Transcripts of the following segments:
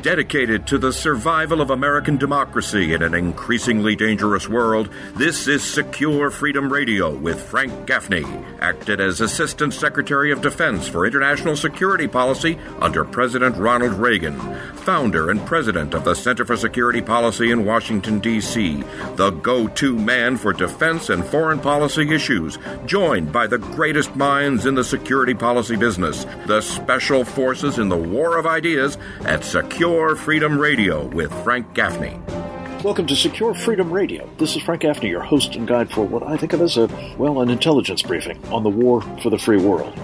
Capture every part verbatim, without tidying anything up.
Dedicated to the survival of American democracy in an increasingly dangerous world, this is Secure Freedom Radio with Frank Gaffney, acted as Assistant Secretary of Defense for International Security Policy under President Ronald Reagan, founder and president of the Center for Security Policy in Washington, D C, the go-to man for defense and foreign policy issues, joined by the greatest minds in the security policy business, the special forces in the war of ideas at Secure Freedom Radio with Frank Gaffney. Welcome to Secure Freedom Radio. This is Frank Gaffney, your host and guide for what I think of as a, well, an intelligence briefing on the war for the free world.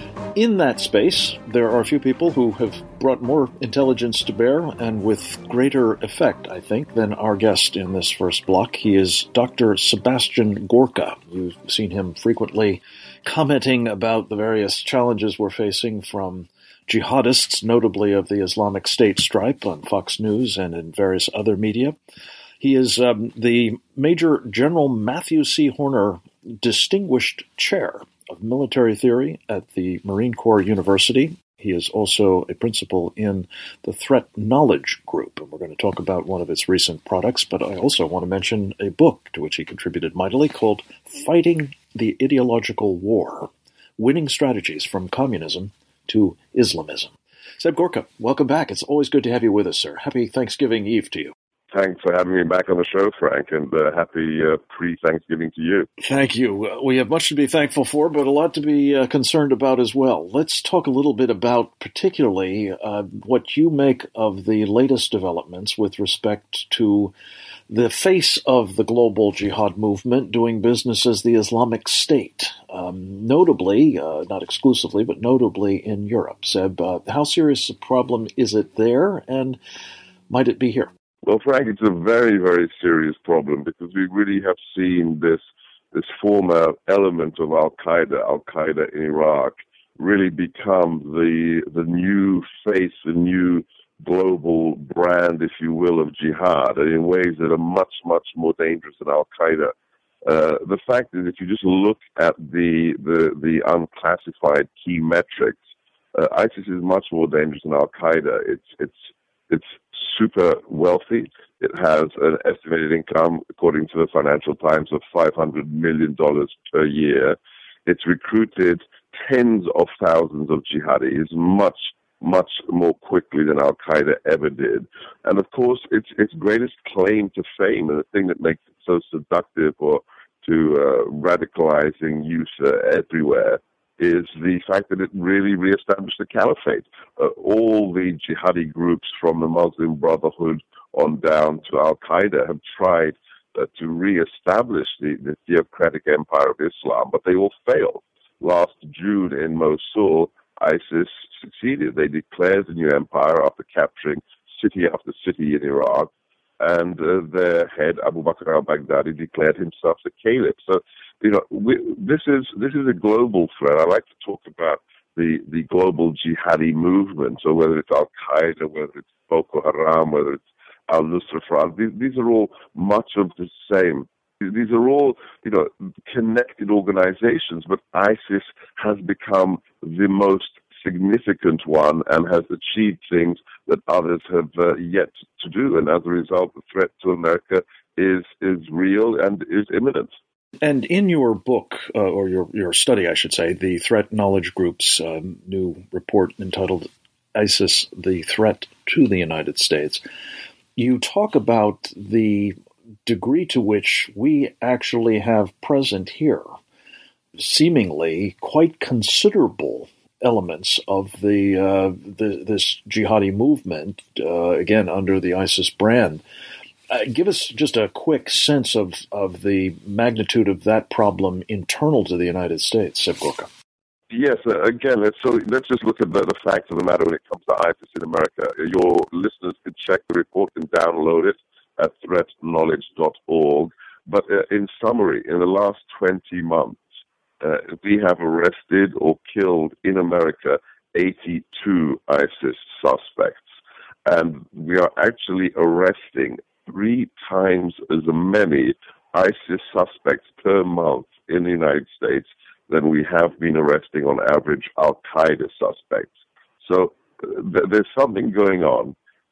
In that space, there are a few people who have brought more intelligence to bear and with greater effect, I think, than our guest in this first block. He is Doctor Sebastian Gorka. You've seen him frequently commenting about the various challenges we're facing from jihadists, notably of the Islamic State stripe on Fox News and in various other media. He is um, the Major General Matthew C. Horner Distinguished Chair of Military Theory at the Marine Corps University. He is also a principal in the Threat Knowledge Group, and we're going to talk about one of its recent products, but I also want to mention a book to which he contributed mightily called Fighting the Ideological War, Winning Strategies from Communism to Islamism. Seb Gorka, welcome back. It's always good to have you with us, sir. Happy Thanksgiving Eve to you. Thanks for having me back on the show, Frank, and uh, happy uh, pre-Thanksgiving to you. Thank you. Uh, we have much to be thankful for, but a lot to be uh, concerned about as well. Let's talk a little bit about particularly uh, what you make of the latest developments with respect to the face of the global jihad movement doing business as the Islamic State, um, notably, uh, not exclusively, but notably in Europe. Seb, uh, how serious a problem is it there, and might it be here? Well, Frank, it's a very, very serious problem because we really have seen this this former element of Al-Qaeda, Al-Qaeda in Iraq, really become the the new face, the new global brand, if you will, of jihad, and in ways that are much, much more dangerous than Al-Qaeda. Uh, the fact is, if you just look at the the, the unclassified key metrics, uh, ISIS is much more dangerous than Al-Qaeda. It's it's it's super wealthy. It has an estimated income, according to the Financial Times, of five hundred million dollars per year. It's recruited tens of thousands of jihadis, much much more quickly than Al-Qaeda ever did. And of course, its its greatest claim to fame, and the thing that makes it so seductive or to uh, radicalizing youth uh, everywhere, is the fact that it really reestablished the caliphate. Uh, all the jihadi groups from the Muslim Brotherhood on down to Al-Qaeda have tried uh, to reestablish the, the theocratic empire of Islam, but they all failed. Last June in Mosul, ISIS succeeded. They declared the new empire after capturing city after city in Iraq, and uh, their head, Abu Bakr al-Baghdadi, declared himself the caliph. So, you know, we, this is this is a global threat. I like to talk about the, the global jihadi movement, so whether it's Al-Qaeda, whether it's Boko Haram, whether it's Al-Nusra Front, these, these are all much of the same. These are all, you know, connected organizations, but ISIS has become the most significant one and has achieved things that others have uh, yet to do. And as a result, the threat to America is is real and is imminent. And in your book, uh, or your, your study, I should say, the Threat Knowledge Group's um, new report entitled ISIS, the Threat to the United States, you talk about the degree to which we actually have present here seemingly quite considerable elements of the, uh, the this jihadi movement, uh, again, under the ISIS brand. Uh, give us just a quick sense of, of the magnitude of that problem internal to the United States, Seb Gorka. Yes, uh, again, let's, so let's just look at the, the facts of the matter when it comes to ISIS in America. Your listeners can check the report and download it at threat knowledge dot org. But uh, in summary, in the last twenty months, uh, we have arrested or killed in America eighty-two ISIS suspects. And we are actually arresting three times as many ISIS suspects per month in the United States than we have been arresting on average Al-Qaeda suspects. So uh, th- there's something going on.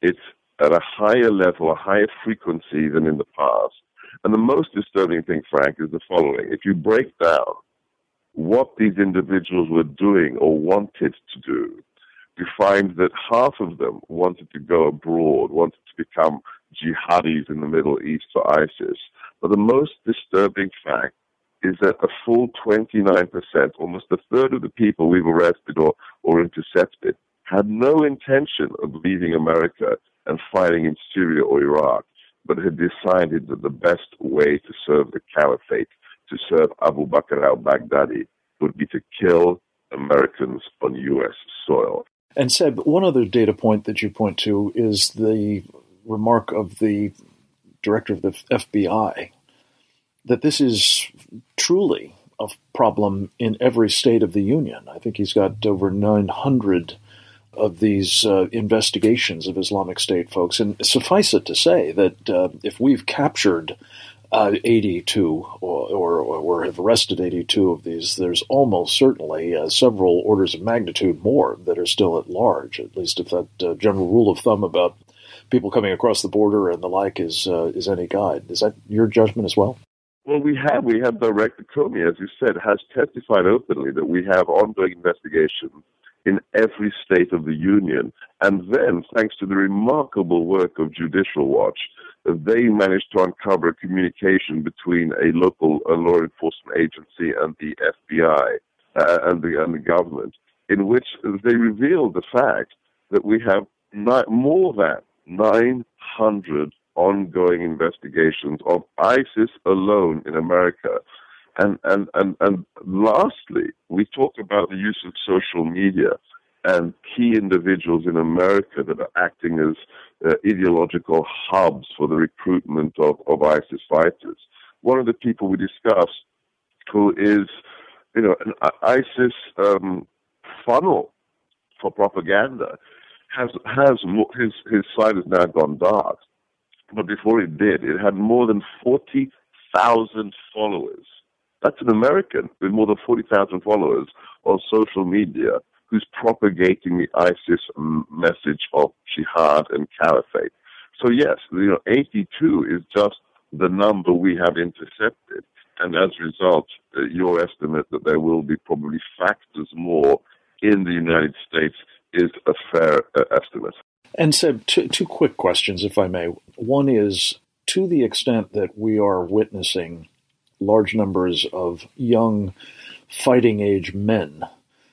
It's at a higher level, a higher frequency than in the past. And the most disturbing thing, Frank, is the following. If you break down what these individuals were doing or wanted to do, you find that half of them wanted to go abroad, wanted to become jihadis in the Middle East for ISIS. But the most disturbing fact is that a full twenty-nine percent, almost a third of the people we've arrested or, or intercepted, had no intention of leaving America and fighting in Syria or Iraq, but had decided that the best way to serve the caliphate, to serve Abu Bakr al-Baghdadi, would be to kill Americans on U S soil. And Seb, one other data point that you point to is the remark of the director of the F B I, that this is truly a problem in every state of the union. I think he's got over nine hundred of these uh, investigations of Islamic State folks. And suffice it to say that uh, if we've captured uh, eighty-two or, or, or have arrested eighty-two of these, there's almost certainly uh, several orders of magnitude more that are still at large, at least if that uh, general rule of thumb about people coming across the border and the like is uh, is any guide. Is that your judgment as well? Well, we have. We have Director Comey, as you said, has testified openly that we have ongoing investigations in every state of the union. And then, thanks to the remarkable work of Judicial Watch, they managed to uncover a communication between a local uh, law enforcement agency and the F B I uh, and, the, and the government, in which they revealed the fact that we have ni- more than nine hundred ongoing investigations of ISIS alone in America. And, and, and, and lastly, we talk about the use of social media and key individuals in America that are acting as uh, ideological hubs for the recruitment of, of ISIS fighters. One of the people we discussed, who is, you know, an ISIS um, funnel for propaganda, has has more, his his site has now gone dark. But before it did, it had more than forty thousand followers. That's an American with more than forty thousand followers on social media who's propagating the ISIS message of jihad and caliphate. So yes, you know, eighty-two is just the number we have intercepted. And as a result, uh, your estimate that there will be probably factors more in the United States is a fair uh, estimate. And Seb, two, two quick questions, if I may. One is, to the extent that we are witnessing large numbers of young fighting-age men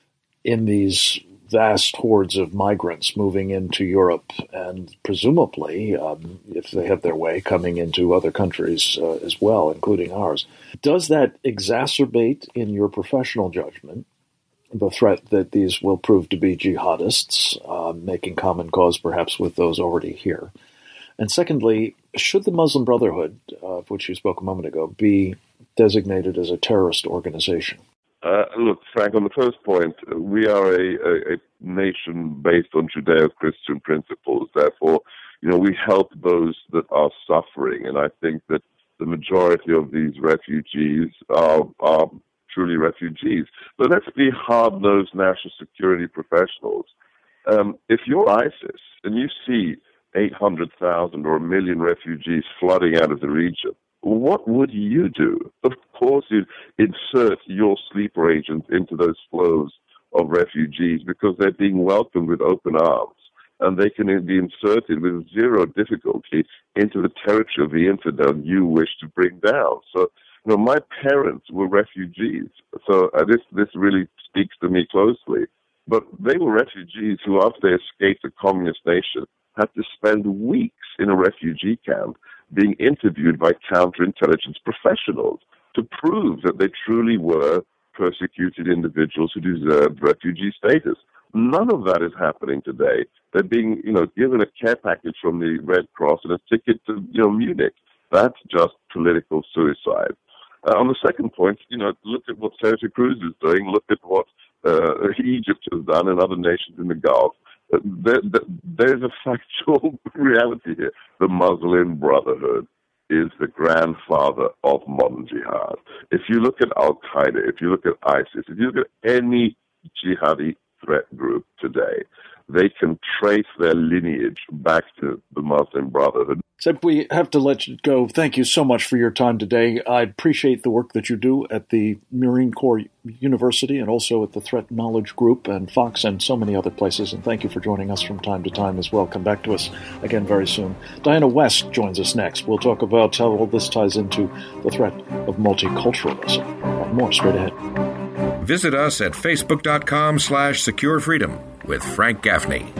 in these vast hordes of migrants moving into Europe and presumably, um, if they have their way, coming into other countries uh, as well, including ours. Does that exacerbate, in your professional judgment, the threat that these will prove to be jihadists, uh, making common cause perhaps with those already here? And secondly, should the Muslim Brotherhood, uh, of which you spoke a moment ago, be designated as a terrorist organization? Uh, look, Frank, on the first point, we are a, a, a nation based on Judeo-Christian principles. Therefore, you know, we help those that are suffering. And I think that the majority of these refugees are, are truly refugees. But let's be hard-nosed national security professionals. Um, if you're ISIS and you see eight hundred thousand or a million refugees flooding out of the region, what would you do? Of course, you'd insert your sleeper agents into those flows of refugees because they're being welcomed with open arms, and they can be inserted with zero difficulty into the territory of the infidel you wish to bring down. So, you know, my parents were refugees, so uh, this this really speaks to me closely. But they were refugees who, after they escaped a communist nation, had to spend weeks in a refugee camp being interviewed by counterintelligence professionals to prove that they truly were persecuted individuals who deserved refugee status. None of that is happening today. They're being, you know, given a care package from the Red Cross and a ticket to, you know, Munich. That's just political suicide. Uh, on the second point, you know, look at what Senator Cruz is doing. Look at what uh, Egypt has done and other nations in the Gulf. Uh, there, there, there's a factual reality here. The Muslim Brotherhood is the grandfather of modern jihad. If you look at Al-Qaeda, if you look at ISIS, if you look at any jihadi threat group today, they can trace their lineage back to the Muslim Brotherhood. Seb, we have to let you go. Thank you so much for your time today. I appreciate the work that you do at the Marine Corps University and also at the Threat Knowledge Group and Fox and so many other places. And thank you for joining us from time to time as well. Come back to us again very soon. Diana West joins us next. We'll talk about how all this ties into the threat of multiculturalism. And more straight ahead. Visit us at facebook.com slash secure freedom with Frank Gaffney.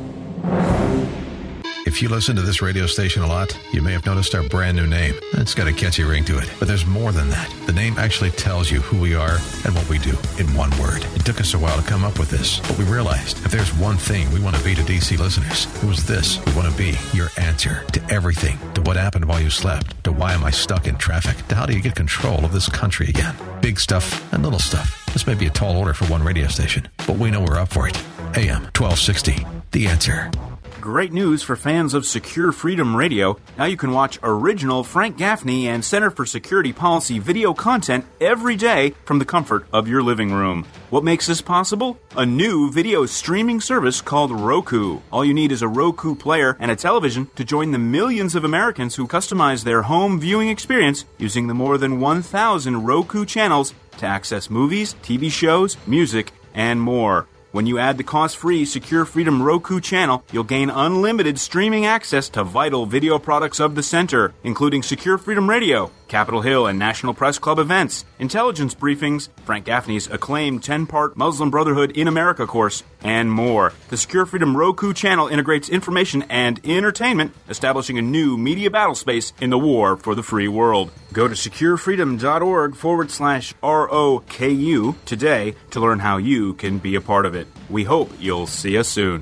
If you listen to this radio station a lot, you may have noticed our brand new name. It's got a catchy ring to it. But there's more than that. The name actually tells you who we are and what we do in one word. It took us a while to come up with this, but we realized if there's one thing we want to be to D C listeners, it was this. We want to be your answer to everything, to what happened while you slept, to why am I stuck in traffic, to how do you get control of this country again. Big stuff and little stuff. This may be a tall order for one radio station, but we know we're up for it. A M twelve sixty, The Answer. Great news for fans of Secure Freedom Radio. Now you can watch original Frank Gaffney and Center for Security Policy video content every day from the comfort of your living room. What makes this possible? A new video streaming service called Roku. All you need is a Roku player and a television to join the millions of Americans who customize their home viewing experience using the more than one thousand Roku channels to access movies, T V shows, music, and more. When you add the cost-free Secure Freedom Roku channel, you'll gain unlimited streaming access to vital video products of the center, including Secure Freedom Radio, Capitol Hill and National Press Club events, intelligence briefings, Frank Gaffney's acclaimed ten-part Muslim Brotherhood in America course, and more. The Secure Freedom Roku channel integrates information and entertainment, establishing a new media battle space in the war for the free world. Go to securefreedom.org forward slash R-O-K-U today to learn how you can be a part of it. We hope you'll see us soon.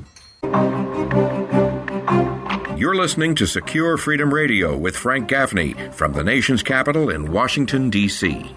You're listening to Secure Freedom Radio with Frank Gaffney from the nation's capital in Washington, D C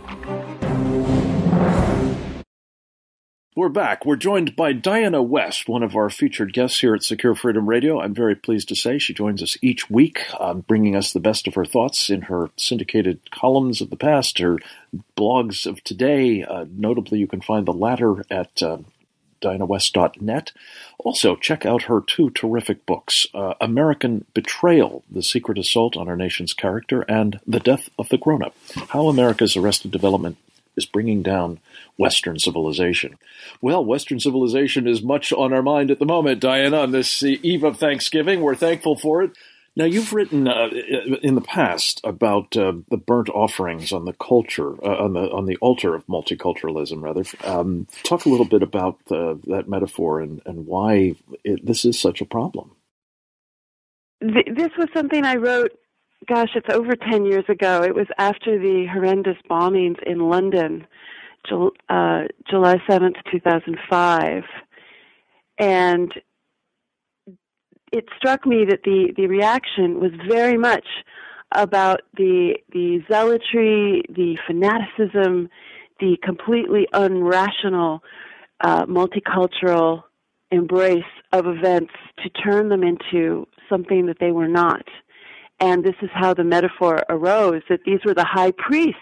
We're back. We're joined by Diana West, one of our featured guests here at Secure Freedom Radio. I'm very pleased to say she joins us each week, uh, bringing us the best of her thoughts in her syndicated columns of the past, her blogs of today. Uh, notably, you can find the latter at uh, diana west dot net. Also, check out her two terrific books, uh, American Betrayal, The Secret Assault on Our Nation's Character, and The Death of the Grown-Up, How America's Arrested Development is Bringing Down Western Civilization. Well, Western civilization is much on our mind at the moment, Diana, on this eve of Thanksgiving. We're thankful for it. Now, you've written uh, in the past about uh, the burnt offerings on the culture, uh, on the on the altar of multiculturalism, rather. Um, talk a little bit about uh, that metaphor and, and why it, this is such a problem. This was something I wrote, gosh, it's over ten years ago. It was after the horrendous bombings in London, uh, July seventh, two thousand five. And it struck me that the, the reaction was very much about the the zealotry, the fanaticism, the completely unrational uh, multicultural embrace of events to turn them into something that they were not. And this is how the metaphor arose, that these were the high priests.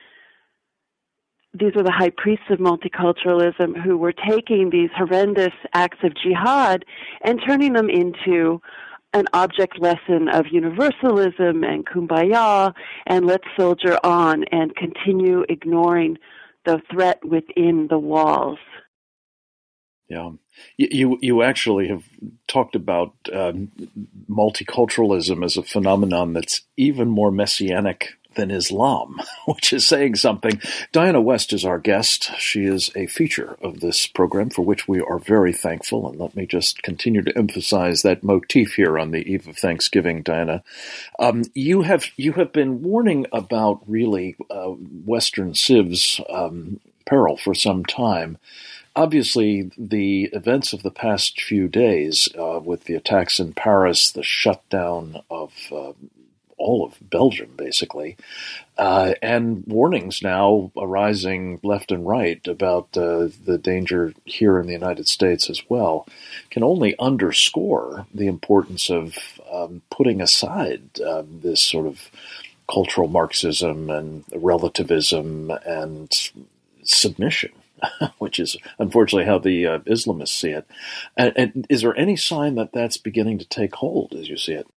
These were the high priests of multiculturalism who were taking these horrendous acts of jihad and turning them into an object lesson of universalism and kumbaya, and let's soldier on and continue ignoring the threat within the walls. Yeah, you you actually have talked about um, multiculturalism as a phenomenon that's even more messianic than Islam, which is saying something. Diana West is our guest. She is a feature of this program for which we are very thankful. And let me just continue to emphasize that motif here on the eve of Thanksgiving, Diana. Um, you have you have been warning about really uh, Western civs um, peril for some time. Obviously, the events of the past few days, uh, with the attacks in Paris, the shutdown of uh, all of Belgium, basically, uh, and warnings now arising left and right about uh, the danger here in the United States as well, can only underscore the importance of um, putting aside um, this sort of cultural Marxism and relativism and submission. which is unfortunately how the uh, Islamists see it. And, and is there any sign that that's beginning to take hold as you see it?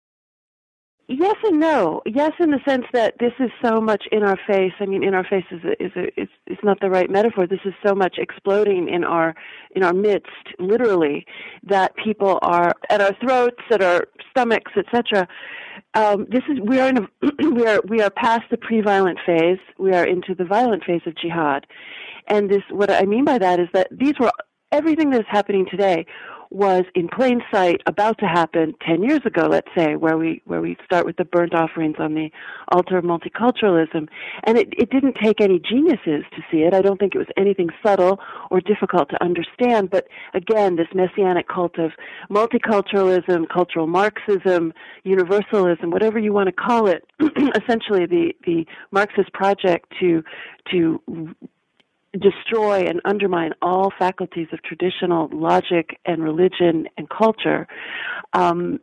Yes and no. Yes, in the sense that this is so much in our face. I mean, in our face is a, is, a, is is not the right metaphor. This is so much exploding in our in our midst, literally, that people are at our throats, at our stomachs, et cetera. Um, this is we are in a, we are we are past the pre-violent phase. We are into the violent phase of jihad, and this what I mean by that is that these were everything that is happening today was in plain sight, about to happen ten years ago, let's say, where we where we start with the burnt offerings on the altar of multiculturalism. And it, it didn't take any geniuses to see it. I don't think it was anything subtle or difficult to understand. But again, this messianic cult of multiculturalism, cultural Marxism, universalism, whatever you want to call it, essentially the, the Marxist project to to destroy and undermine all faculties of traditional logic and religion and culture, um,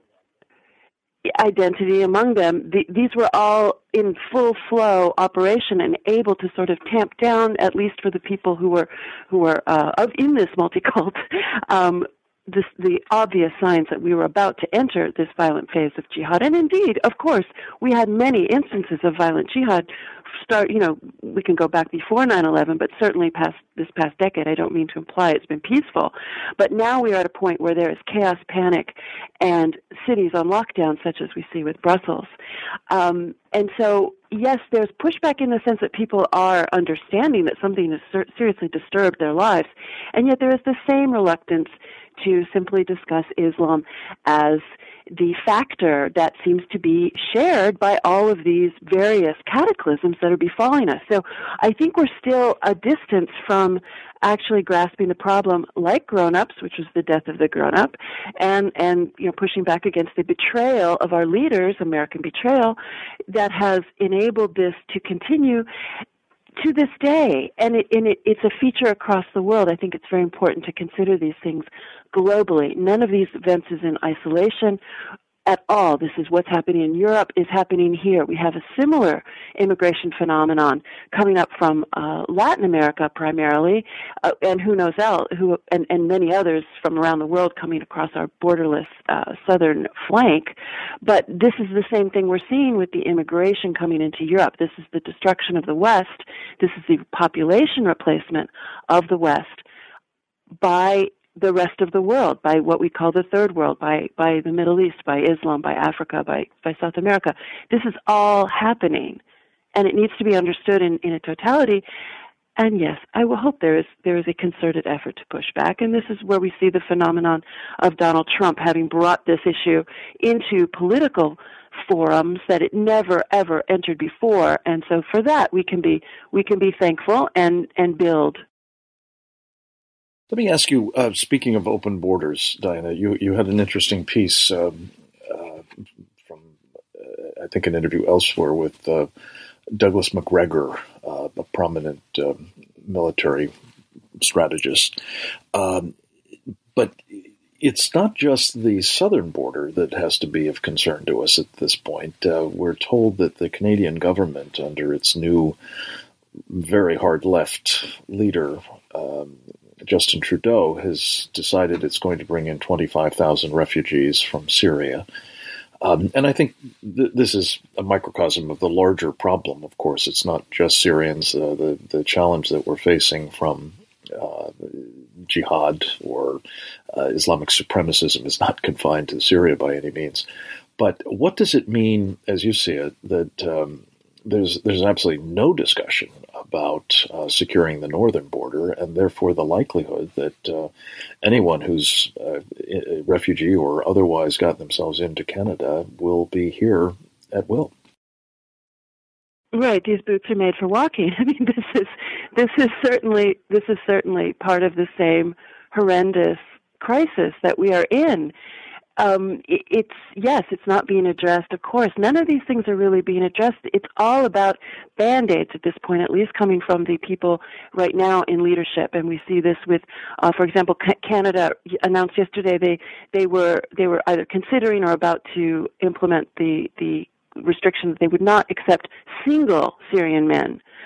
identity among them, the, these were all in full flow operation and able to sort of tamp down, at least for the people who were who were uh, in this multi-cult, um, this, the obvious signs that we were about to enter this violent phase of jihad. And indeed, of course, we had many instances of violent jihad start, you know, we can go back before nine eleven, but certainly past this past decade. I don't mean to imply it's been peaceful. But now we are at a point where there is chaos, panic, and cities on lockdown, such as we see with Brussels. Um, and so, yes, there's pushback in the sense that people are understanding that something has ser- seriously disturbed their lives. And yet there is the same reluctance to simply discuss Islam as the factor that seems to be shared by all of these various cataclysms that are befalling us. So I think we're still a distance from actually grasping the problem like grown-ups, which was the death of the grown-up, and, and you know, pushing back against the betrayal of our leaders, American betrayal, that has enabled this to continue to this day. And, it, and it, it's a feature across the world. I think it's very important to consider these things globally. None of these events is in isolation at all. This is what's happening in Europe is happening here. We have a similar immigration phenomenon coming up from uh, Latin America primarily, uh, and who knows else, who and, and many others from around the world coming across our borderless uh, southern flank. But this is the same thing we're seeing with the immigration coming into Europe. This is the destruction of the West. This is the population replacement of the West by the rest of the world, by what we call the third world, by, by the Middle East, by Islam, by Africa, by, by South America. This is all happening, and it needs to be understood in, in a totality. And yes, I will hope there is there is a concerted effort to push back, and this is where we see the phenomenon of Donald Trump having brought this issue into political forums that it never ever entered before. And so for that, we can be we can be thankful and, and build. Let me ask you, uh, speaking of open borders, Diana, you, you had an interesting piece um, uh, from, uh, I think, an interview elsewhere with uh, Douglas Macgregor, uh, a prominent uh, military strategist. Um, but it's not just the southern border that has to be of concern to us at this point. Uh, we're told that the Canadian government, under its new very hard left leader, um, Justin Trudeau, has decided it's going to bring in twenty-five thousand refugees from Syria. Um, and I think th- this is a microcosm of the larger problem, of course. It's not just Syrians. Uh, the, the challenge that we're facing from uh, jihad or uh, Islamic supremacism is not confined to Syria by any means. But what does it mean, as you see it, that um, there's there's absolutely no discussion about uh, securing the northern border, and therefore the likelihood that uh, anyone who's uh, a refugee or otherwise got themselves into Canada will be here at will? Right, these boots are made for walking. I mean, this is this is certainly this is certainly part of the same horrendous crisis that we are in. Um, it, it's yes, it's not being addressed. Of course, none of these things are really being addressed. It's all about band-aids at this point, at least coming from the people right now in leadership. And we see this with, uh, for example, C- Canada announced yesterday they they were they were either considering or about to implement the the restriction that they would not accept single Syrian men.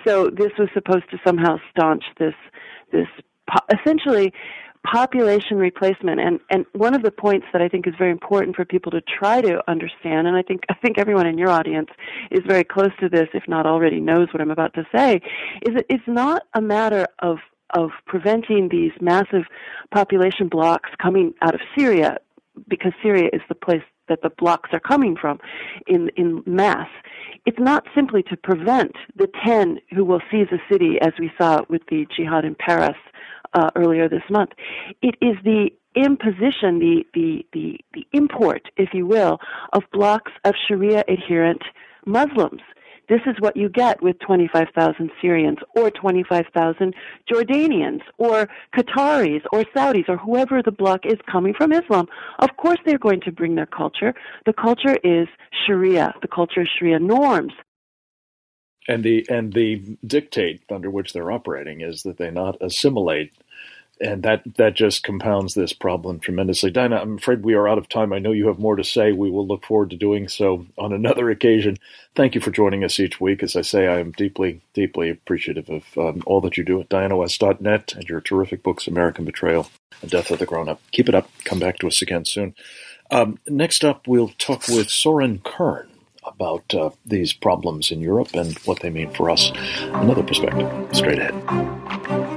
so this was supposed to somehow staunch this this po- essentially population replacement. And and one of the points that I think is very important for people to try to understand, and I think I think everyone in your audience is very close to this, if not already knows what I'm about to say, is that it's not a matter of of preventing these massive population blocks coming out of Syria, because Syria is the place that the blocks are coming from in in mass. It's not simply to prevent the ten who will seize a city, as we saw with the jihad in Paris uh, earlier this month. It is the imposition, the, the, the, the import, if you will, of blocks of Sharia-adherent Muslims. This is what you get with twenty-five thousand Syrians or twenty-five thousand Jordanians or Qataris or Saudis or whoever the bloc is coming from Islam. Of course they're going to bring their culture. The culture is Sharia. The culture is Sharia norms. And the and the dictate under which they're operating is that they not assimilate. And that, that just compounds this problem tremendously. Dinah, I'm afraid we are out of time. I know you have more to say. We will look forward to doing so on another occasion. Thank you for joining us each week. As I say, I am deeply, deeply appreciative of um, all that you do at Diana West dot net and your terrific books, American Betrayal and Death of the Grown-Up. Keep it up. Come back to us again soon. Um, next up, we'll talk with Soren Kern about uh, these problems in Europe and what they mean for us. Another perspective. Straight ahead.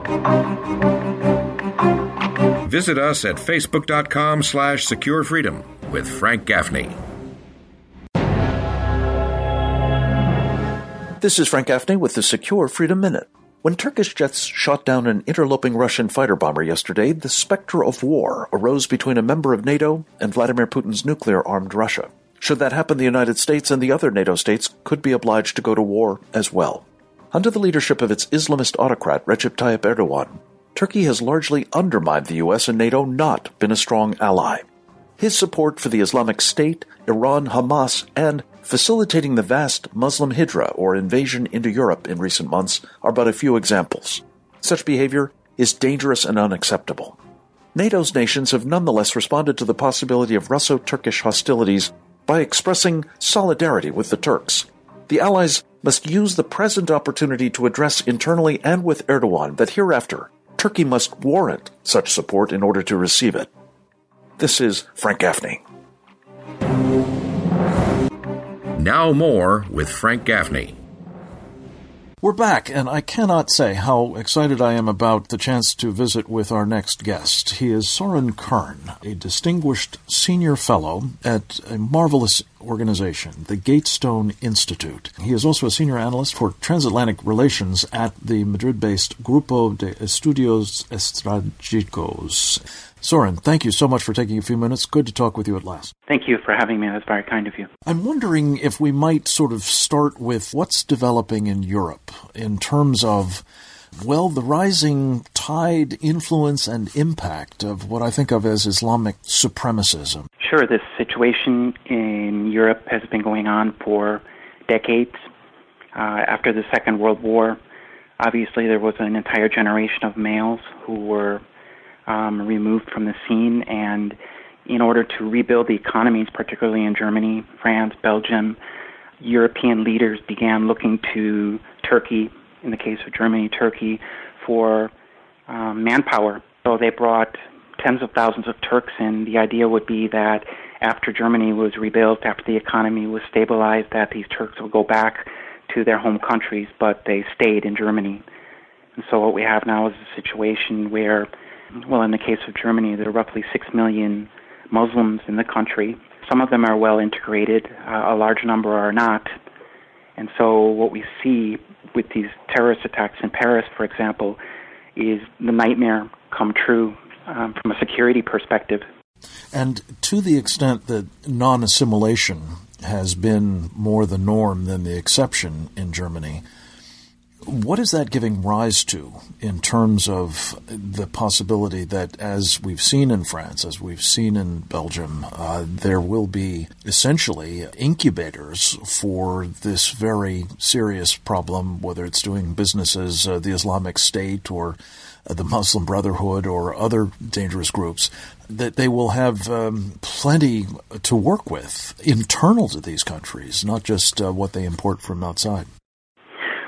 Visit us at facebook.com slash secure freedom with Frank Gaffney. This is Frank Gaffney with the Secure Freedom Minute. When Turkish jets shot down an interloping Russian fighter bomber yesterday, the specter of war arose between a member of NATO and Vladimir Putin's nuclear-armed Russia. Should that happen, the United States and the other NATO states could be obliged to go to war as well. Under the leadership of its Islamist autocrat Recep Tayyip Erdogan, Turkey has largely undermined the U S and NATO, not been a strong ally. His support for the Islamic State, Iran, Hamas, and facilitating the vast Muslim hijra or invasion into Europe in recent months are but a few examples. Such behavior is dangerous and unacceptable. NATO's nations have nonetheless responded to the possibility of Russo-Turkish hostilities by expressing solidarity with the Turks. The allies must use the present opportunity to address internally and with Erdogan that hereafter Turkey must warrant such support in order to receive it. This is Frank Gaffney. Now more with Frank Gaffney. We're back, and I cannot say how excited I am about the chance to visit with our next guest. He is Soren Kern, a distinguished senior fellow at a marvelous organization, the Gatestone Institute. He is also a senior analyst for transatlantic relations at the Madrid-based Grupo de Estudios Estratégicos. Soren, thank you so much for taking a few minutes. Good to talk with you at last. Thank you for having me. That's very kind of you. I'm wondering if we might sort of start with what's developing in Europe in terms of, well, the rising tide, influence, and impact of what I think of as Islamic supremacism. Sure, this situation in Europe has been going on for decades. Uh, after the Second World War, obviously there was an entire generation of males who were Um, removed from the scene, and in order to rebuild the economies, particularly in Germany, France, Belgium, European leaders began looking to Turkey, in the case of Germany, Turkey, for um, manpower. So they brought tens of thousands of Turks in. The idea would be that after Germany was rebuilt, after the economy was stabilized, that these Turks would go back to their home countries, but they stayed in Germany. And so what we have now is a situation where, well, in the case of Germany, there are roughly six million Muslims in the country. Some of them are well integrated, uh, a large number are not. And so what we see with these terrorist attacks in Paris, for example, is the nightmare come true um, from a security perspective. And to the extent that non-assimilation has been more the norm than the exception in Germany, what is that giving rise to in terms of the possibility that, as we've seen in France, as we've seen in Belgium, uh, there will be essentially incubators for this very serious problem, whether it's doing business as uh, the Islamic State or uh, the Muslim Brotherhood or other dangerous groups, that they will have um, plenty to work with internal to these countries, not just uh, what they import from outside?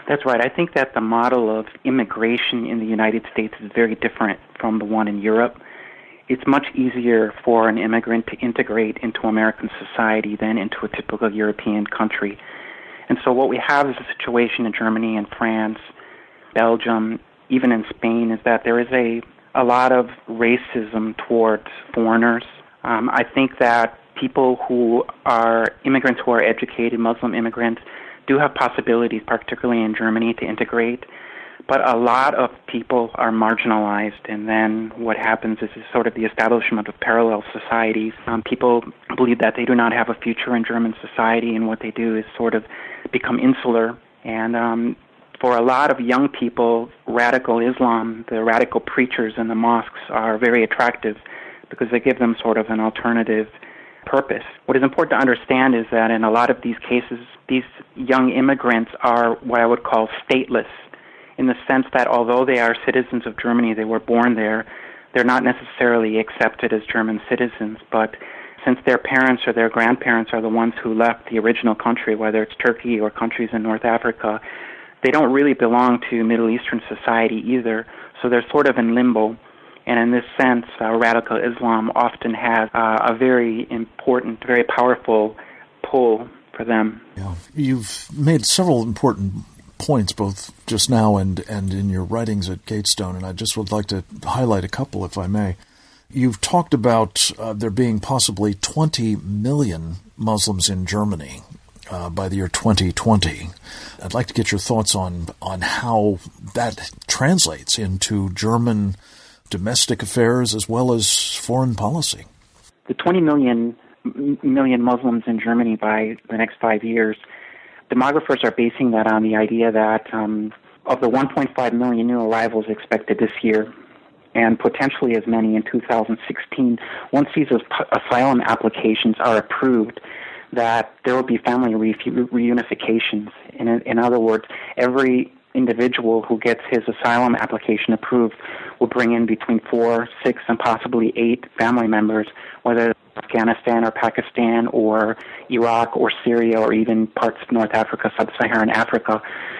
That's right. I think that the model of immigration in the United States is very different from the one in Europe. It's much easier for an immigrant to integrate into American society than into a typical European country. And so what we have is a situation in Germany and France, Belgium, even in Spain, is that there is a, a lot of racism towards foreigners. Um, I think that people who are immigrants who are educated, Muslim immigrants, do have possibilities, particularly in Germany, to integrate. But a lot of people are marginalized, and then what happens is, is sort of the establishment of parallel societies. Um, people believe that they do not have a future in German society, and what they do is sort of become insular. And um, for a lot of young people, radical Islam, the radical preachers in the mosques are very attractive because they give them sort of an alternative purpose. What is important to understand is that in a lot of these cases, these young immigrants are what I would call stateless, in the sense that although they are citizens of Germany, they were born there, they're not necessarily accepted as German citizens. But since their parents or their grandparents are the ones who left the original country, whether it's Turkey or countries in North Africa, they don't really belong to Middle Eastern society either, so they're sort of in limbo. And in this sense, uh, radical Islam often has uh, a very important, very powerful pull for them. Yeah. You've made several important points, both just now and, and in your writings at Gatestone, and I just would like to highlight a couple, if I may. You've talked about uh, there being possibly twenty million Muslims in Germany uh, by the year twenty twenty. I'd like to get your thoughts on, on how that translates into German domestic affairs as well as foreign policy. The twenty million, million Muslims in Germany by the next five years, demographers are basing that on the idea that um, of the one point five million new arrivals expected this year, and potentially as many in two thousand sixteen, once these asylum applications are approved, that there will be family re- reunifications. In, in other words, every individual who gets his asylum application approved will bring in between four, six, and possibly eight family members, whether it's Afghanistan or Pakistan or Iraq or Syria or even parts of North Africa, sub-Saharan Africa.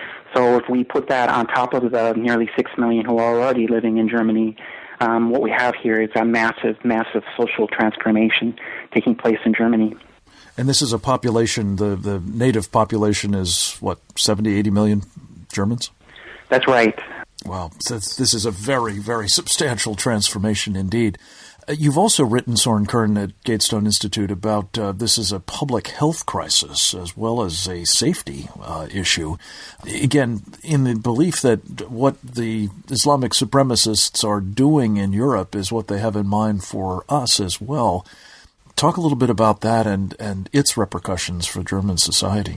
So if we put that on top of the nearly six million who are already living in Germany, um, what we have here is a massive, massive social transformation taking place in Germany. And this is a population, the, the native population is, what, seventy, eighty million Germans? That's right. Wow. So this is a very, very substantial transformation indeed. Uh, you've also written, Soren Kern, at Gatestone Institute about uh, this is a public health crisis as well as a safety uh, issue. Again, in the belief that what the Islamic supremacists are doing in Europe is what they have in mind for us as well. Talk a little bit about that and, and its repercussions for German society.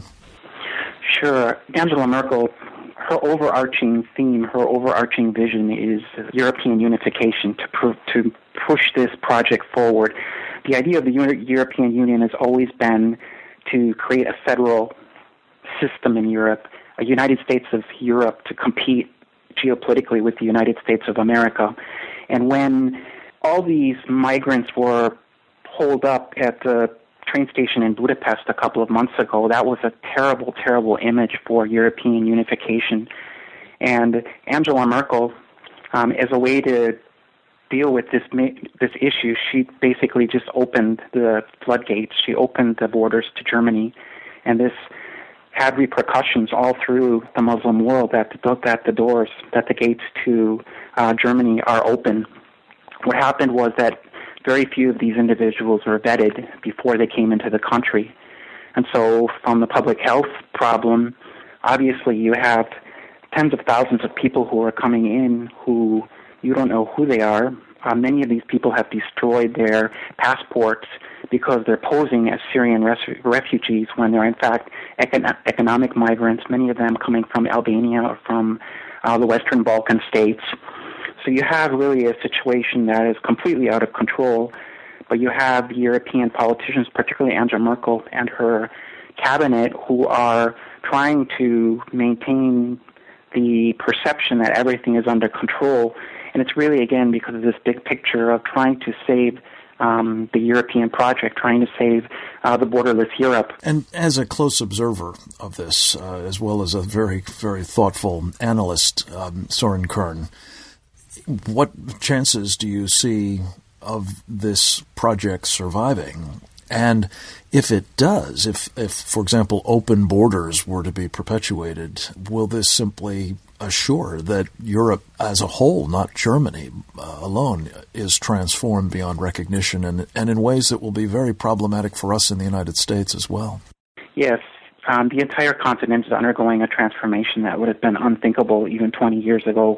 Sure. Angela Merkel, her overarching theme, her overarching vision is European unification to pr- to push this project forward. The idea of the European Union has always been to create a federal system in Europe, a United States of Europe to compete geopolitically with the United States of America. And when all these migrants were holed up at the train station in Budapest a couple of months ago, that was a terrible, terrible image for European unification. And Angela Merkel, um, as a way to deal with this this issue, she basically just opened the floodgates. She opened the borders to Germany, and this had repercussions all through the Muslim world. That the, that the doors, that the gates to uh, Germany are open. What happened was that very few of these individuals were vetted before they came into the country. And so from the public health problem, obviously you have tens of thousands of people who are coming in who you don't know who they are. Uh, many of these people have destroyed their passports because they're posing as Syrian res- refugees when they're in fact econ- economic migrants, many of them coming from Albania or from uh, the Western Balkan states. So you have really a situation that is completely out of control, but you have European politicians, particularly Angela Merkel and her cabinet, who are trying to maintain the perception that everything is under control. And it's really, again, because of this big picture of trying to save um, the European project, trying to save uh, the borderless Europe. And as a close observer of this, uh, as well as a very, very thoughtful analyst, um, Soren Kern, what chances do you see of this project surviving? And if it does, if, if, for example, open borders were to be perpetuated, will this simply assure that Europe as a whole, not Germany uh, alone, is transformed beyond recognition and, and in ways that will be very problematic for us in the United States as well? Yes. Um, the entire continent is undergoing a transformation that would have been unthinkable even twenty years ago.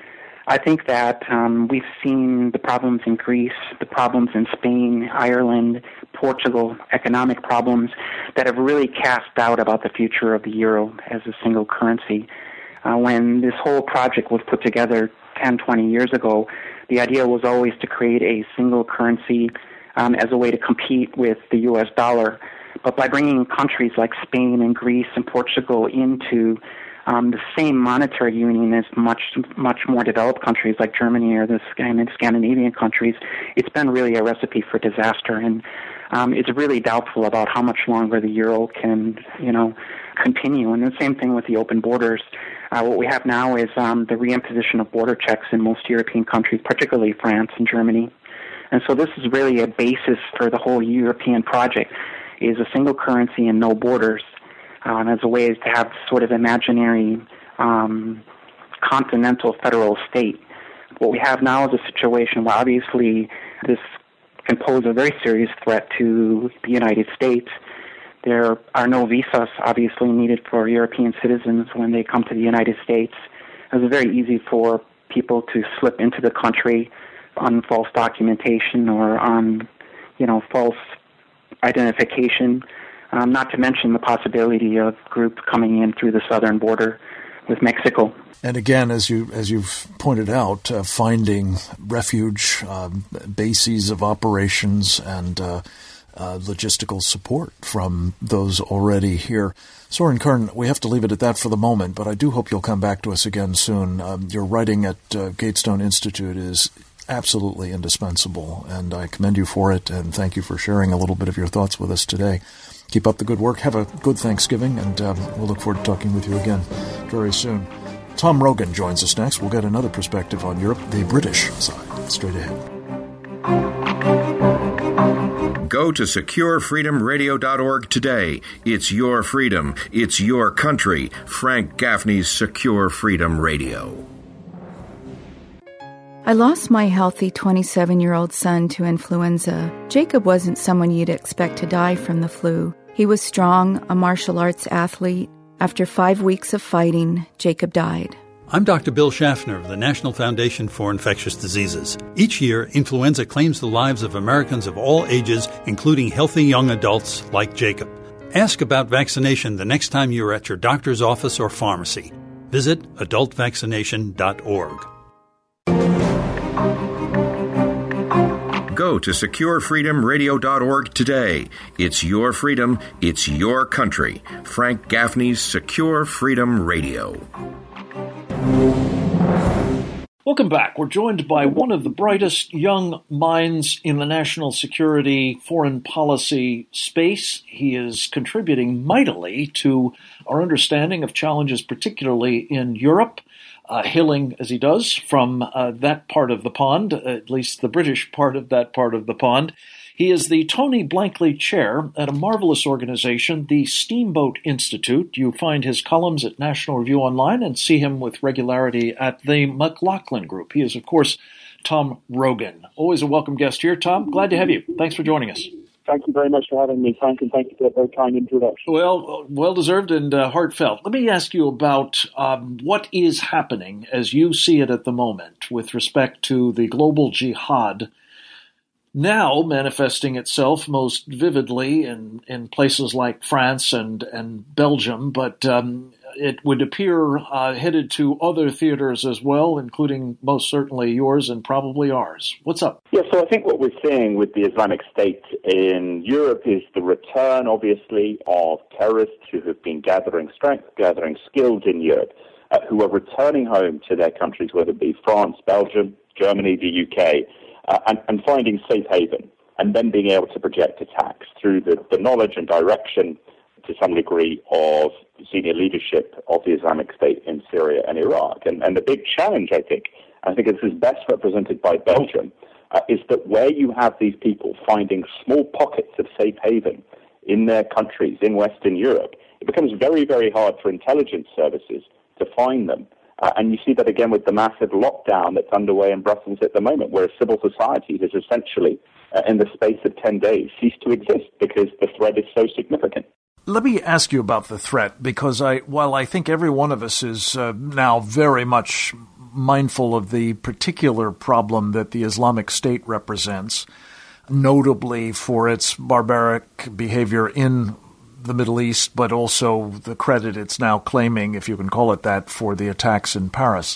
I think that um, we've seen the problems in Greece, the problems in Spain, Ireland, Portugal, economic problems that have really cast doubt about the future of the euro as a single currency. Uh, when this whole project was put together ten, twenty years ago, the idea was always to create a single currency um, as a way to compete with the U S dollar. But by bringing countries like Spain and Greece and Portugal into Um, the same monetary union as much, much more developed countries like Germany or the Scandinavian countries, it's been really a recipe for disaster. And um, it's really doubtful about how much longer the euro can, you know, continue. And the same thing with the open borders. Uh, what we have now is um, the reimposition of border checks in most European countries, particularly France and Germany. And so this is really a basis for the whole European project, is a single currency and no borders. Um, as a way to have sort of imaginary um, continental federal state. What we have now is a situation where obviously this can pose a very serious threat to the United States. There are no visas obviously needed for European citizens when they come to the United States. It's very easy for people to slip into the country on false documentation or on, you know, false identification. Um, not to mention the possibility of groups coming in through the southern border with Mexico. And again, as you as you've pointed out, uh, finding refuge, um, bases of operations, and uh, uh, logistical support from those already here. Soren Kern, we have to leave it at that for the moment, but I do hope you'll come back to us again soon. Um, your writing at uh, Gatestone Institute is absolutely indispensable, and I commend you for it, and thank you for sharing a little bit of your thoughts with us today. Keep up the good work. Have a good Thanksgiving, and um, we'll look forward to talking with you again very soon. Tom Rogan joins us next. We'll get another perspective on Europe, the British side, straight ahead. Go to secure freedom radio dot org today. It's your freedom. It's your country. Frank Gaffney's Secure Freedom Radio. I lost my healthy twenty-seven-year-old son to influenza. Jacob wasn't someone you'd expect to die from the flu. He was strong, a martial arts athlete. After five weeks of fighting, Jacob died. I'm Doctor Bill Schaffner of the National Foundation for Infectious Diseases. Each year, influenza claims the lives of Americans of all ages, including healthy young adults like Jacob. Ask about vaccination the next time you're at your doctor's office or pharmacy. Visit adult vaccination dot org. Go to secure freedom radio dot org today. It's your freedom. It's your country. Frank Gaffney's Secure Freedom Radio. Welcome back. We're joined by one of the brightest young minds in the national security foreign policy space. He is contributing mightily to our understanding of challenges, particularly in Europe. Uh, hailing, as he does, from uh, that part of the pond, at least the British part of that part of the pond. He is the Tony Blankley Chair at a marvelous organization, the Steamboat Institute. You find his columns at National Review Online and see him with regularity at the McLaughlin Group. He is, of course, Tom Rogan. Always a welcome guest here. Tom, glad to have you. Thanks for joining us. Thank you very much for having me, Frank, and thank you for that very kind introduction. Well, well-deserved and uh, heartfelt. Let me ask you about um, what is happening as you see it at the moment with respect to the global jihad, now manifesting itself most vividly in, in places like France and, and Belgium, but um, it would appear uh, headed to other theaters as well, including most certainly yours and probably ours. What's up? Yeah, so I think what we're seeing with the Islamic State in Europe is the return, obviously, of terrorists who have been gathering strength, gathering skills in Europe, uh, who are returning home to their countries, whether it be France, Belgium, Germany, the U K, uh, and, and finding safe haven. and then being able to project attacks through the, the knowledge and direction to some degree of senior leadership of the Islamic State in Syria and Iraq. And, and the big challenge, I think, I think this is best represented by Belgium, uh, is that where you have these people finding small pockets of safe haven in their countries, in Western Europe, it becomes very, very hard for intelligence services to find them. Uh, and you see that again with the massive lockdown that's underway in Brussels at the moment, where civil society has essentially, uh, in the space of ten days, ceased to exist because the threat is so significant. Let me ask you about the threat, because I, while I think every one of us is uh, now very much mindful of the particular problem that the Islamic State represents, notably for its barbaric behavior in the Middle East, but also the credit it's now claiming, if you can call it that, for the attacks in Paris.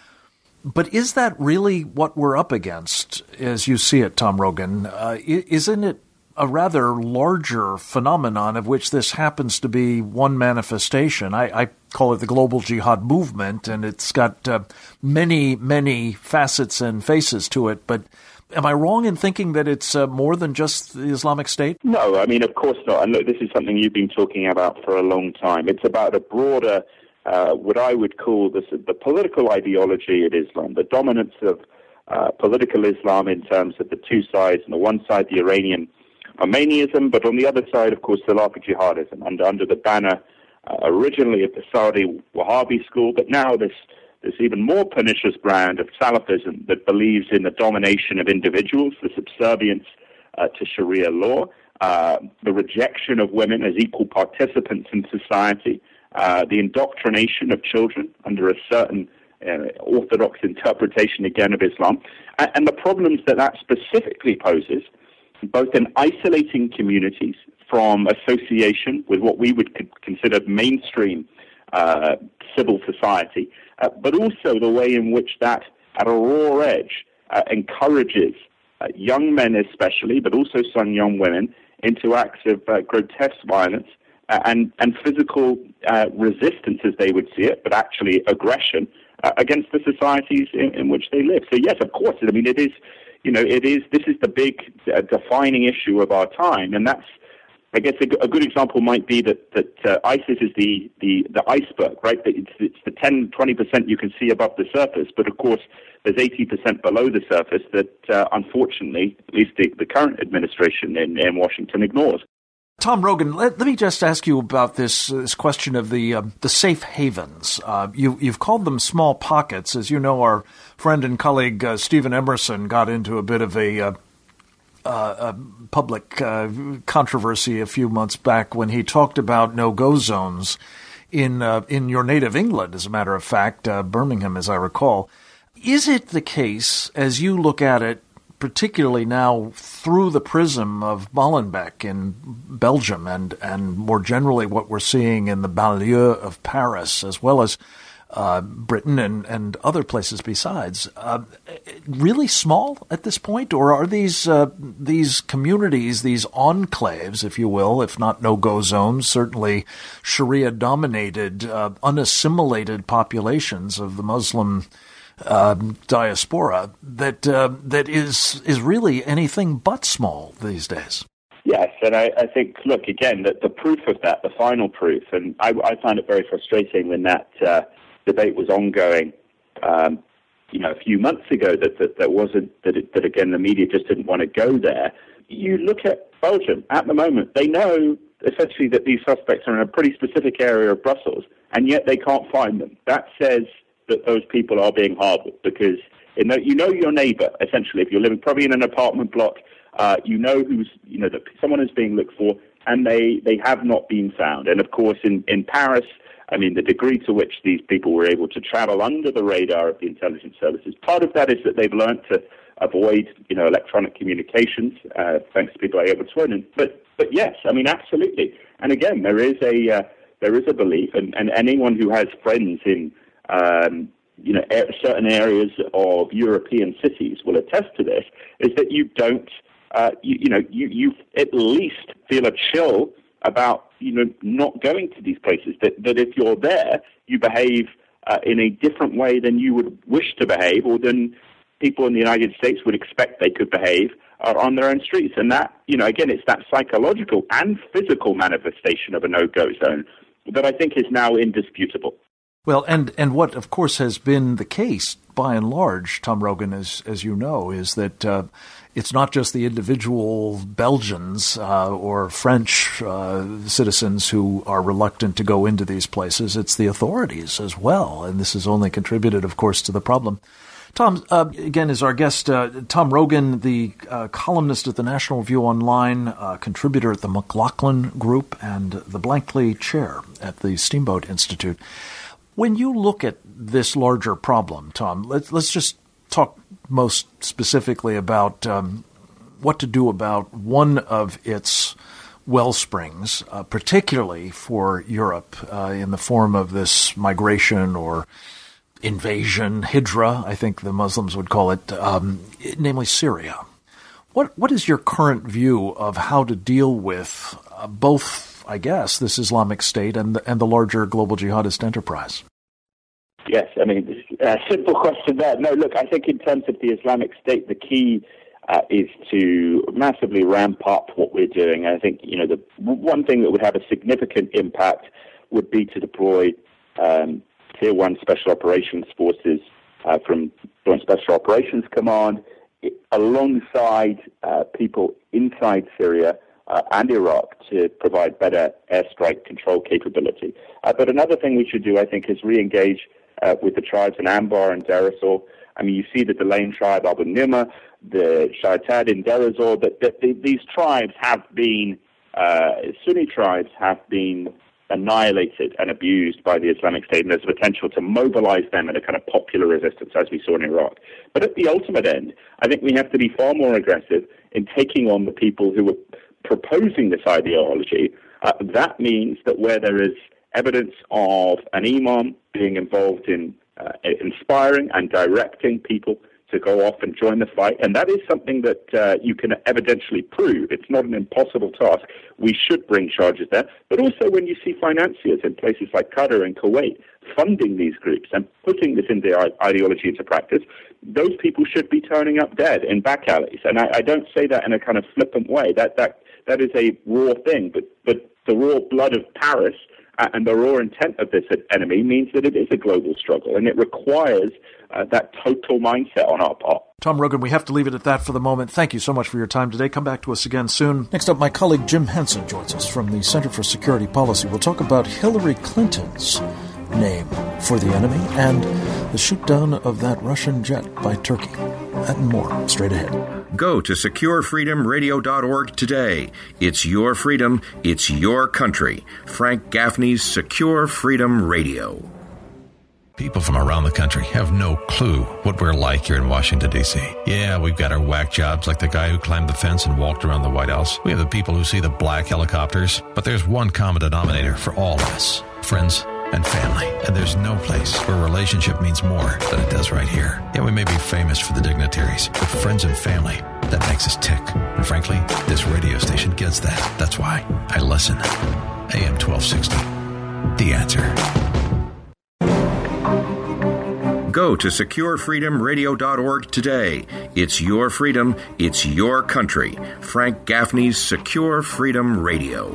But is that really what we're up against, as you see it, Tom Rogan? Uh, isn't it a rather larger phenomenon of which this happens to be one manifestation? I, I call it the global jihad movement, and it's got uh, many, many facets and faces to it. But am I wrong in thinking that it's uh, more than just the Islamic State? No, I mean, of course not. And look, this is something you've been talking about for a long time. It's about a broader, uh, what I would call this, the political ideology of Islam, the dominance of uh, political Islam in terms of the two sides. On the one side, the Iranian Armenianism, but on the other side, of course, Salafi jihadism, under, under the banner uh, originally of the Saudi Wahhabi school, but now this this even more pernicious brand of Salafism that believes in the domination of individuals, the subservience uh, to Sharia law, uh, the rejection of women as equal participants in society, uh, the indoctrination of children under a certain uh, orthodox interpretation, again, of Islam, and, and the problems that that specifically poses, both in isolating communities from association with what we would consider mainstream uh, civil society, uh, but also the way in which that, at a raw edge, uh, encourages uh, young men especially, but also some young women, into acts of uh, grotesque violence uh, and, and physical uh, resistance, as they would see it, but actually aggression uh, against the societies in, in which they live. So yes, of course, I mean, it is... You know, it is. This is the big uh, defining issue of our time, and that's, I guess, a, g- a good example might be that that uh, ISIS is the, the, the iceberg, right? It's, it's the ten, twenty percent you can see above the surface, but of course, there's eighty percent below the surface that, uh, unfortunately, at least the, the current administration in, in Washington ignores. Tom Rogan, let, let me just ask you about this uh, this question of the uh, the safe havens. Uh, you, you've called them small pockets. As you know, our friend and colleague uh, Stephen Emerson got into a bit of a, uh, uh, a public uh, controversy a few months back when he talked about no-go zones in uh, in your native England, as a matter of fact, uh, Birmingham, as I recall. Is it the case, as you look at it, particularly now through the prism of Molenbeek in Belgium and, and more generally what we're seeing in the banlieue of Paris, as well as uh, Britain and, and other places besides, uh, really small at this point? Or are these uh, these communities, these enclaves, if you will, if not no-go zones, certainly Sharia-dominated, uh, unassimilated populations of the Muslim Uh, diaspora that uh, that is is really anything but small these days? Yes, and I, I think, look, again, that the proof of that, the final proof, and I, I found it very frustrating when that uh, debate was ongoing, um, you know, a few months ago, that, that there wasn't, that, it, that again, the media just didn't want to go there. You look at Belgium, at the moment, they know essentially that these suspects are in a pretty specific area of Brussels, and yet they can't find them. That says that those people are being harbored, because you know, you know your neighbor, essentially. If you're living probably in an apartment block, uh, you know who's, you know, that someone is being looked for, and they, they have not been found. And of course, in, in Paris, I mean, the degree to which these people were able to travel under the radar of the intelligence services, part of that is that they've learned to avoid, you know, electronic communications, uh, thanks to people like Edward Snowden. But, but yes, I mean, absolutely. And again, there is a, uh, there is a belief, and, and anyone who has friends in Um, you know, certain areas of European cities will attest to this, is that you don't, uh, you, you know, you, you at least feel a chill about, you know, not going to these places, that, that if you're there, you behave uh, in a different way than you would wish to behave, or than people in the United States would expect they could behave uh, on their own streets. And that, you know, again, it's that psychological and physical manifestation of a no-go zone that I think is now indisputable. Well, and, and what, of course, has been the case by and large, Tom Rogan, as as you know, is that uh, it's not just the individual Belgians uh, or French uh, citizens who are reluctant to go into these places. It's the authorities as well. And this has only contributed, of course, to the problem. Tom, uh, again, is our guest, uh, Tom Rogan, the uh, columnist at the National Review Online, uh, contributor at the McLaughlin Group, and the Blankley Chair at the Steamboat Institute. When you look at this larger problem, Tom, let's, let's just talk most specifically about um, what to do about one of its well springs, uh, particularly for Europe, uh, in the form of this migration or invasion, hijra, I think the Muslims would call it, um, namely Syria. What what is your current view of how to deal with uh, both, I guess, this Islamic State and the, and the larger global jihadist enterprise? Yes, I mean, a simple question there. No, look, I think in terms of the Islamic State, the key uh, is to massively ramp up what we're doing. I think, you know, the one thing that would have a significant impact would be to deploy um, Tier one Special Operations Forces uh, from Joint Special Operations Command alongside uh, people inside Syria uh, and Iraq to provide better airstrike control capability. Uh, but another thing we should do, I think, is re-engage uh, with the tribes in Anbar and Deir ez-Zor. I mean, you see that the Lane tribe, Abu Nimr, the Shaitad in Deir ez-Zor, that, that, that these tribes have been, uh, Sunni tribes have been annihilated and abused by the Islamic State, and there's potential to mobilize them in a kind of popular resistance, as we saw in Iraq. But at the ultimate end, I think we have to be far more aggressive in taking on the people who are proposing this ideology. Uh, that means that where there is evidence of an imam being involved in uh, inspiring and directing people to go off and join the fight, and that is something that uh, you can evidentially prove. It's not an impossible task. We should bring charges there. But also when you see financiers in places like Qatar and Kuwait funding these groups and putting this into ideology into practice, those people should be turning up dead in back alleys. And I, I don't say that in a kind of flippant way. That that that is a raw thing. But but the raw blood of Paris and the raw intent of this enemy means that it is a global struggle, and it requires uh, that total mindset on our part. Tom Rogan, we have to leave it at that for the moment. Thank you so much for your time today. Come back to us again soon. Next up, my colleague Jim Henson joins us from the Center for Security Policy. We'll talk about Hillary Clinton's name for the enemy and the shoot-down of that Russian jet by Turkey. That and more straight ahead. Go to secure freedom radio dot org today. It's your freedom. It's your country. Frank Gaffney's Secure Freedom Radio. People from around the country have no clue what we're like here in Washington, D C. Yeah, we've got our whack jobs like the guy who climbed the fence and walked around the White House. We have the people who see the black helicopters. But there's one common denominator for all of us. Friends and family. And there's no place where relationship means more than it does right here. Yeah, we may be famous for the dignitaries, but friends and family, that makes us tick. And frankly, this radio station gets that. That's why I listen. A M twelve sixty. The Answer. Go to secure freedom radio dot org today. It's your freedom. It's your country. Frank Gaffney's Secure Freedom Radio.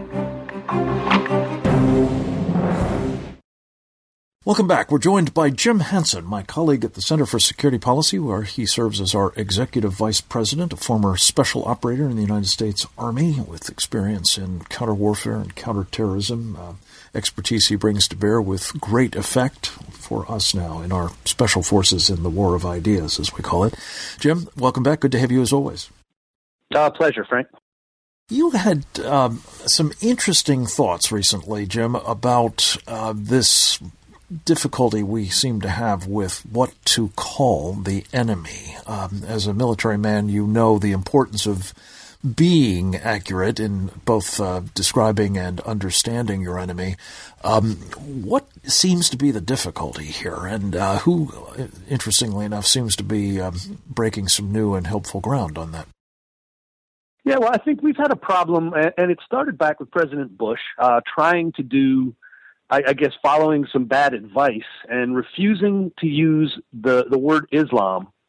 Welcome back. We're joined by Jim Henson, my colleague at the Center for Security Policy, where he serves as our Executive Vice President, a former special operator in the United States Army with experience in counter warfare and counterterrorism. Uh, expertise he brings to bear with great effect for us now in our special forces in the war of ideas, as we call it. Jim, welcome back. Good to have you as always. Uh, pleasure, Frank. You had um, some interesting thoughts recently, Jim, about uh, this difficulty we seem to have with what to call the enemy. Um, as a military man, you know the importance of being accurate in both uh, describing and understanding your enemy. Um, what seems to be the difficulty here, and uh, who, interestingly enough, seems to be um, breaking some new and helpful ground on that? Yeah, well, I think we've had a problem, and it started back with President Bush uh, trying to do I, I guess following some bad advice and refusing to use the, the word Islam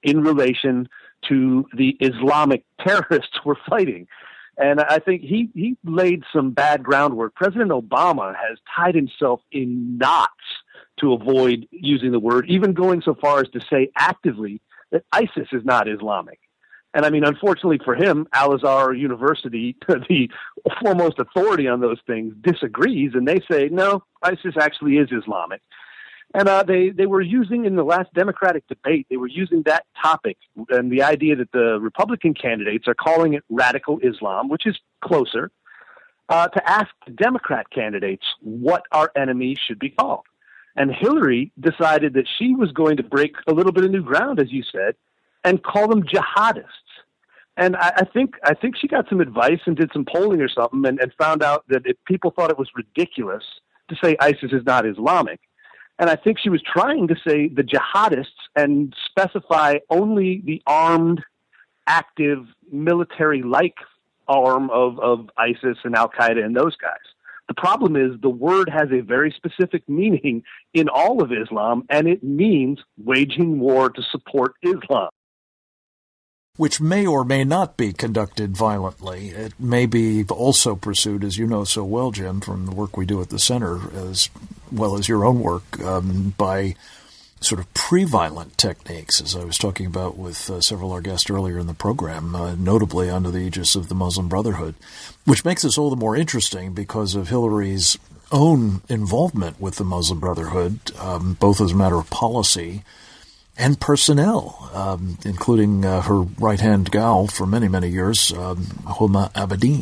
in relation to the Islamic terrorists we're fighting. And I think he, he laid some bad groundwork. President Obama has tied himself in knots to avoid using the word, even going so far as to say actively that ISIS is not Islamic. And I mean, unfortunately for him, Al-Azhar University, the foremost authority on those things, disagrees, and they say, no, ISIS actually is Islamic. And uh, they, they were using, in the last Democratic debate, they were using that topic and the idea that the Republican candidates are calling it radical Islam, which is closer, uh, to ask the Democrat candidates what our enemy should be called. And Hillary decided that she was going to break a little bit of new ground, as you said, and call them jihadists. And I, I think I think she got some advice and did some polling or something and, and found out that if people thought it was ridiculous to say ISIS is not Islamic. And I think she was trying to say the jihadists and specify only the armed, active, military-like arm of, of ISIS and Al-Qaeda and those guys. The problem is the word has a very specific meaning in all of Islam, and it means waging war to support Islam. Which may or may not be conducted violently. It may be also pursued, as you know so well, Jim, from the work we do at the Center, as well as your own work, um, by sort of pre-violent techniques, as I was talking about with uh, several of our guests earlier in the program, uh, notably under the aegis of the Muslim Brotherhood, which makes this all the more interesting because of Hillary's own involvement with the Muslim Brotherhood, um, both as a matter of policy and personnel, um, including uh, her right-hand gal for many, many years, um, Huma Abedin.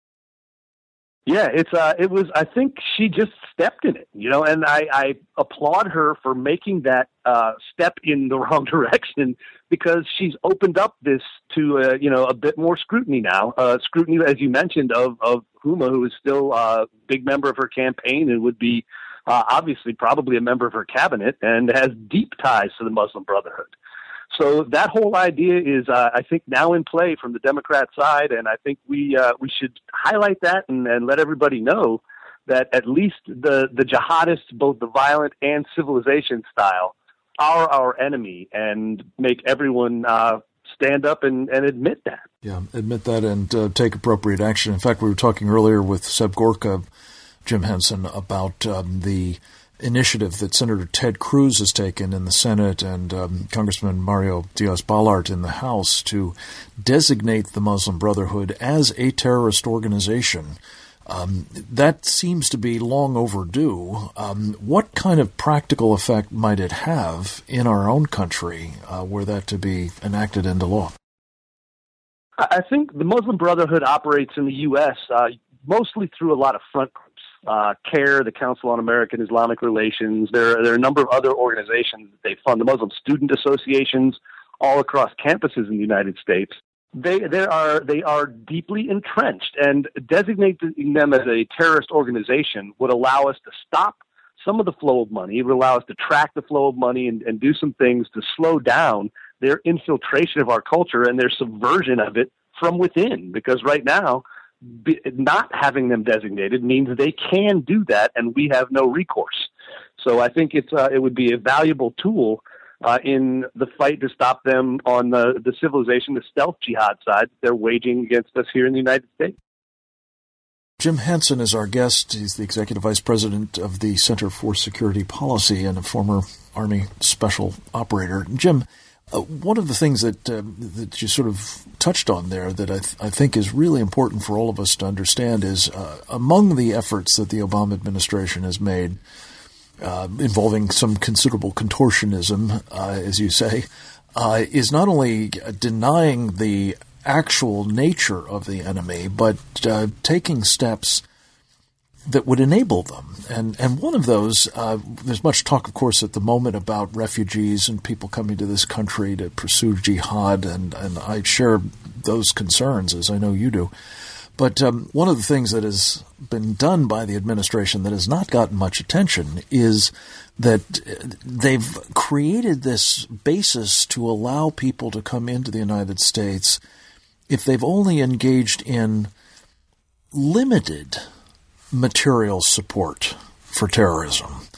Yeah, it's uh, it was. I think she just stepped in it, you know, and I, I applaud her for making that uh, step in the wrong direction because she's opened up this to uh, you know a bit more scrutiny now. Uh, scrutiny, as you mentioned, of of Huma, who is still a big member of her campaign and would be. Uh, obviously probably a member of her cabinet and has deep ties to the Muslim Brotherhood. So that whole idea is, uh, I think, now in play from the Democrat side, and I think we uh, we should highlight that and, and let everybody know that at least the, the jihadists, both the violent and civilization style, are our enemy and make everyone uh, stand up and, and admit that. Yeah, admit that and uh, take appropriate action. In fact, we were talking earlier with Seb Gorka, Jim Henson, about um, the initiative that Senator Ted Cruz has taken in the Senate and um, Congressman Mario Diaz-Balart in the House to designate the Muslim Brotherhood as a terrorist organization. Um, that seems to be long overdue. Um, what kind of practical effect might it have in our own country uh, were that to be enacted into law? I think the Muslim Brotherhood operates in the U S uh, mostly through a lot of front groups. Uh, CARE, the Council on American Islamic Relations. There, there are a number of other organizations that they fund, the Muslim student associations all across campuses in the United States. They, they are, they are deeply entrenched, and designating them as a terrorist organization would allow us to stop some of the flow of money. It would allow us to track the flow of money and, and do some things to slow down their infiltration of our culture and their subversion of it from within. Because right now, Be, not having them designated means they can do that, and we have no recourse. So I think it's uh, it would be a valuable tool uh, in the fight to stop them on the, the civilization, the stealth jihad side they're waging against us here in the United States. Jim Henson is our guest. He's the Executive Vice President of the Center for Security Policy and a former Army Special Operator. Jim, Uh, one of the things that uh, that you sort of touched on there that I, th- I think is really important for all of us to understand is uh, among the efforts that the Obama administration has made uh, involving some considerable contortionism, uh, as you say, uh, is not only denying the actual nature of the enemy, but uh, taking steps that would enable them. And and one of those, uh, there's much talk, of course, at the moment about refugees and people coming to this country to pursue jihad, and, and I share those concerns, as I know you do. But um, one of the things that has been done by the administration that has not gotten much attention is that they've created this basis to allow people to come into the United States if they've only engaged in limited material support for terrorism.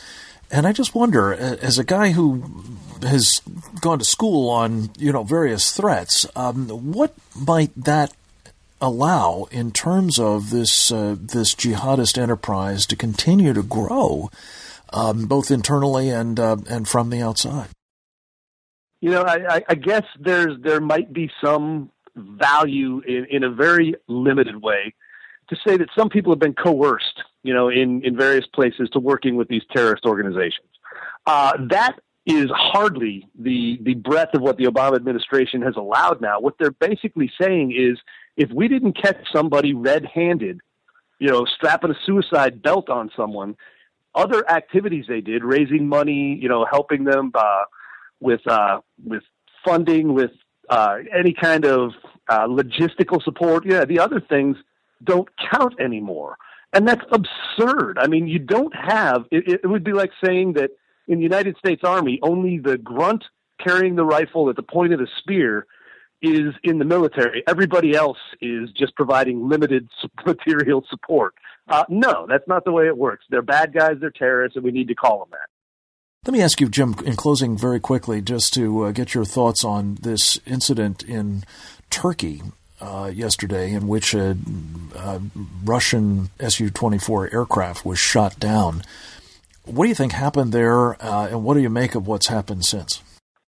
And I just wonder, as a guy who has gone to school on, you know, various threats, um, what might that allow in terms of this uh, this jihadist enterprise to continue to grow, um, both internally and uh, and from the outside? You know, I, I guess there's there might be some value in, in a very limited way to say that some people have been coerced, you know, in, in various places to working with these terrorist organizations. Uh, that is hardly the the breadth of what the Obama administration has allowed now. What they're basically saying is, if we didn't catch somebody red-handed, you know, strapping a suicide belt on someone, other activities they did, raising money, you know, helping them uh, with uh, with funding, with uh, any kind of uh, logistical support, yeah, the other things don't count anymore. And that's absurd. I mean, you don't have, it, it would be like saying that in the United States Army, only the grunt carrying the rifle at the point of the spear is in the military. Everybody else is just providing limited material support. Uh, no, that's not the way it works. They're bad guys, they're terrorists, and we need to call them that. Let me ask you, Jim, in closing very quickly, just to uh, get your thoughts on this incident in Turkey uh, yesterday in which a, a Russian S U twenty-four aircraft was shot down. What do you think happened there, uh, and what do you make of what's happened since?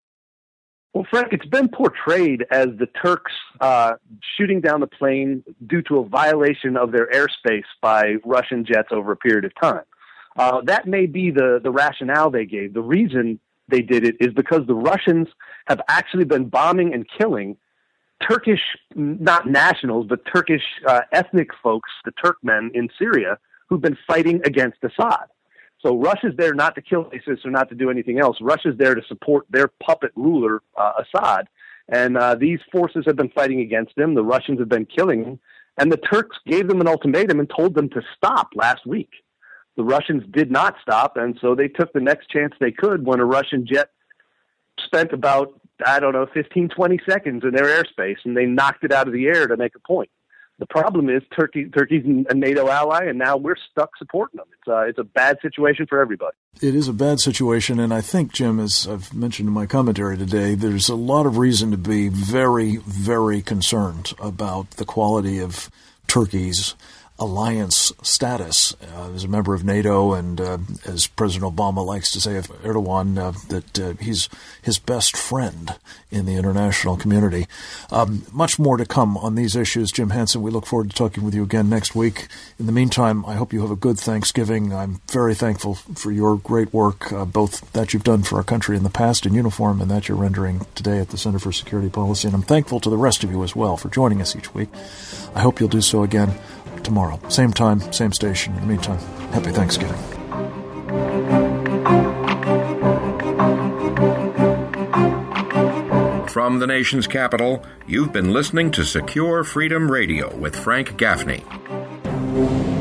Well, Frank, it's been portrayed as the Turks uh, shooting down the plane due to a violation of their airspace by Russian jets over a period of time. Uh, that may be the, the rationale they gave. The reason they did it is because the Russians have actually been bombing and killing Turkish, not nationals, but Turkish uh, ethnic folks, the Turkmen in Syria, who've been fighting against Assad. So Russia's there not to kill ISIS or not to do anything else. Russia's there to support their puppet ruler, uh, Assad. And uh, these forces have been fighting against him. The Russians have been killing him. And the Turks gave them an ultimatum and told them to stop last week. The Russians did not stop, and so they took the next chance they could when a Russian jet spent about, I don't know, fifteen, twenty seconds in their airspace, and they knocked it out of the air to make a point. The problem is Turkey, Turkey's a NATO ally, and now we're stuck supporting them. It's, uh, it's a bad situation for everybody. It is a bad situation, and I think, Jim, as I've mentioned in my commentary today, there's a lot of reason to be very, very concerned about the quality of Turkey's alliance status uh, as a member of NATO, and uh, as President Obama likes to say of Erdogan, uh, that uh, he's his best friend in the international community. Um, much more to come on these issues. Jim Hansen, we look forward to talking with you again next week. In the meantime, I hope you have a good Thanksgiving. I'm very thankful for your great work, uh, both that you've done for our country in the past in uniform and that you're rendering today at the Center for Security Policy. And I'm thankful to the rest of you as well for joining us each week. I hope you'll do so again tomorrow. Same time, same station. In the meantime, happy Thanksgiving. From the nation's capital, you've been listening to Secure Freedom Radio with Frank Gaffney.